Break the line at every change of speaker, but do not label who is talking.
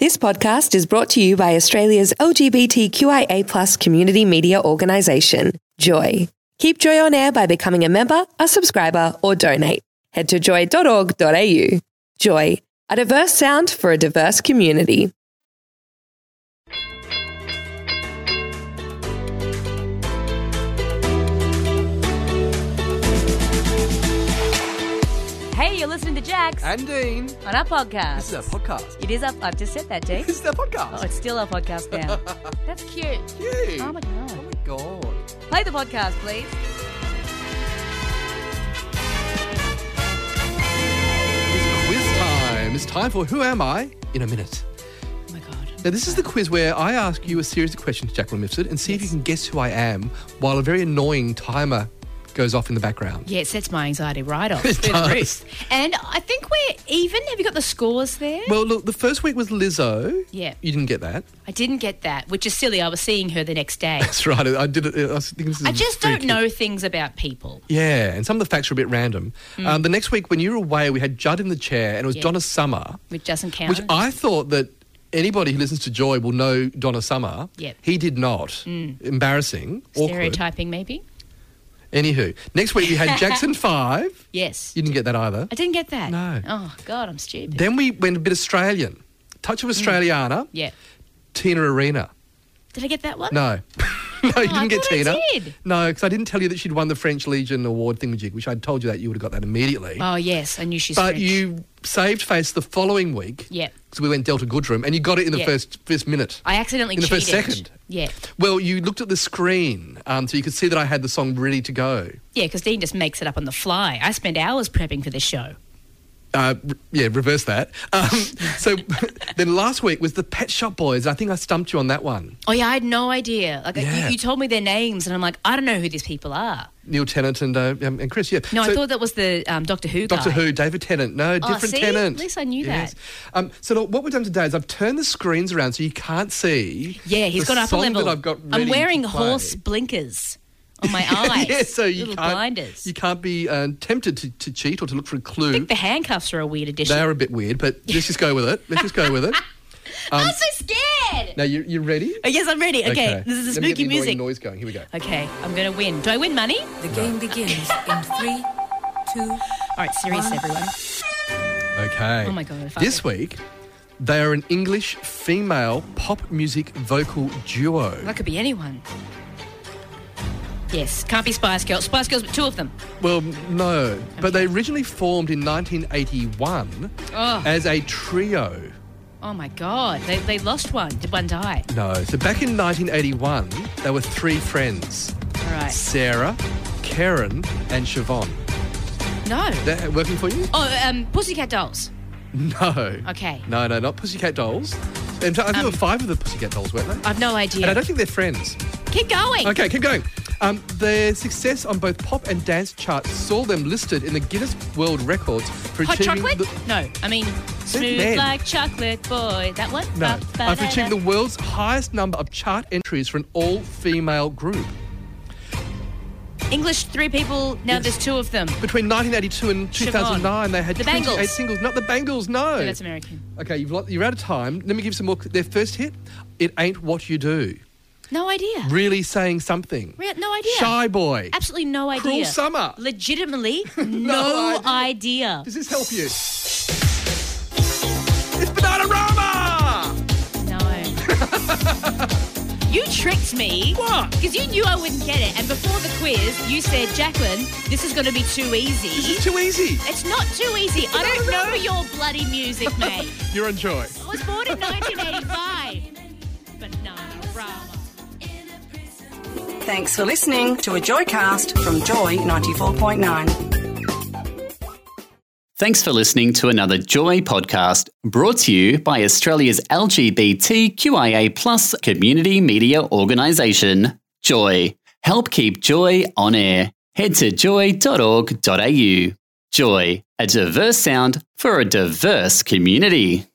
This podcast is brought to you by Australia's LGBTQIA+ community media organisation, Joy. Keep Joy on air by becoming a member, a subscriber, or donate. Head to joy.org.au. Joy, a diverse sound for a diverse community.
Hey, you're listening to Jax
And Dean.
on our podcast.
This is our podcast.
It is up. I've just said that, Dean.
This is our podcast.
Oh, it's still our podcast now. That's cute.
Cute.
Oh my god.
Oh my God.
Play the podcast, please.
It's quiz time. It's time for Who Am I? In a minute.
Oh my god.
Now, this is the quiz where I ask you a series of questions, Jacqueline Mifsud, and see if you can guess who I am while a very annoying timer goes off in the background.
Yeah, it sets my anxiety right off.
It
through the
does.
roof. And I think we're even. Have you got the scores there?
Well, look, the first week was Lizzo.
Yeah.
You didn't get that.
I didn't get that, which is silly. I was seeing her the next day.
That's right. I did it. I was thinking this is
I just
pretty
don't
cute.
know things about people.
Yeah, and some of the facts are a bit random. The next week, when you were away, we had Judd in the chair, and it was
Yeah.
Donna Summer,
Which doesn't count.
which I thought that anybody who listens to Joy will know Donna Summer.
Yep.
He did not. Embarrassing. Awkward.
Stereotyping, maybe?
Anywho, next week we had Jackson 5.
Yes.
You didn't get that either.
I didn't get that.
No.
Oh, God, I'm stupid.
Then we went a bit Australian. Touch of Australiana.
Yeah.
Tina Arena.
Did I get that one?
No. No, you
I
didn't get
thought I
Tina.
did.
No, because I didn't tell you that she'd won the French Legion Award thingamajig, which I'd told you that you would have got that immediately.
Oh, yes. I knew she's
But
French.
you saved face the following week.
Yeah.
Because we went Delta Goodrum, and you got it in the
Yeah.
first minute.
I accidentally
In the
cheated.
first second.
Yeah.
Well, you looked at the screen, so you could see that I had the song ready to go.
Yeah, because Dean just makes it up on the fly. I spend hours prepping for this show.
Reverse that. So then last week was the Pet Shop Boys. I think I stumped you on that one.
Oh, yeah, I had no idea. Like
Yeah.
you told me their names, and I'm like, I don't know who these people are.
Neil Tennant and Chris, yeah.
No,
So,
I thought that was the Doctor Who guy.
Doctor Who, David Tennant. No, different
see?
Tennant.
At least I knew
that. So look, what we've done today is I've turned the screens around so you can't see.
Yeah, he's
the
gone up a
song
level.
That I've got ready
I'm wearing
to play.
horse blinkers on my eyes.
Yeah, so you
Little
can't.
blinders.
You can't be tempted to cheat or to look for a clue.
I think the handcuffs are a weird addition.
They are a bit weird, but let's just go with it. Let's just go with it.
I'm so scared.
Now you ready?
Oh, yes, I'm ready. Okay, this is the
Let me get
spooky
the
music.
annoying noise going. Here we go.
Okay, I'm going to win. Do I win money?
The game begins in 3, 2,
All right, serious, everyone.
Okay.
Oh my God, if I
This
could-
week, they are an English female pop music vocal duo.
That could be anyone. Yes, can't be Spice Girls. Spice Girls, but two of them.
Well, no, but they originally formed in 1981
Oh,
as a trio.
oh my God. They lost one. Did one die?
No, so back in 1981, they were three friends:
All right.
Sarah, Karen, and Siobhan.
No.
That working for you?
Oh, Pussycat Dolls.
No.
Okay.
No, not Pussycat Dolls. In fact, I think there were 5 of the Pussycat Dolls, weren't they?
I've no
And I
idea.
don't think they're friends.
Keep going.
Okay, keep going. Their success on both pop and dance charts saw them listed in the Guinness World Records for
Hot
achieving
chocolate?
the,
No, I mean smooth
men.
like chocolate boy. That one?
no,
Ba-
for achieving the world's highest number of chart entries for an all-female group.
English 3 people. Now
Yes.
there's 2 of them.
Between 1982 and 2009, they had
The
28
Bangles.
singles. Not the Bangles, no.
No, that's American.
Okay, you're out of time. Let me give you some more. Their first hit, It Ain't What You Do.
No idea.
Really saying something.
No idea.
Shy Boy.
Absolutely no idea.
Cruel Summer.
Legitimately, no idea.
Does this help you? It's Bananarama!
No. You tricked me.
What?
Because you knew I wouldn't get it. And before the quiz, you said, Jacqueline, this is going to be too easy.
This is too easy.
It's not too easy. I don't know your bloody music, mate.
You're on Joy.
I was born in 1985. Bananarama.
Thanks for listening to a Joycast from Joy 94.9.
Thanks for listening to another Joy podcast brought to you by Australia's LGBTQIA+ community media organisation, Joy. Help keep Joy on air. Head to joy.org.au. Joy, a diverse sound for a diverse community.